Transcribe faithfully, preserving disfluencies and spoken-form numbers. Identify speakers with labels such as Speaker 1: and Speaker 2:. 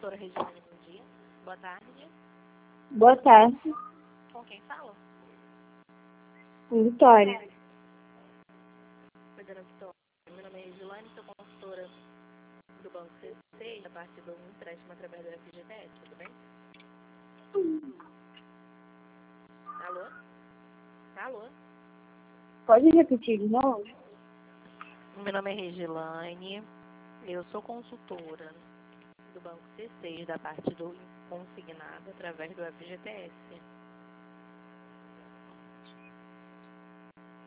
Speaker 1: consultora Regiane, bom dia. Boa tarde.
Speaker 2: Boa tarde,
Speaker 1: Com quem fala?
Speaker 2: Vitória.
Speaker 1: Oi, dona Vitória. Meu nome é Regiane, sou consultora do Banco C C, da parte do empréstimo através do F G T S, tudo bem? Alô? Alô?
Speaker 2: Pode repetir de novo?
Speaker 1: Meu nome é Regiane, eu sou consultora do Banco C seis, da parte do consignado através do F G T S.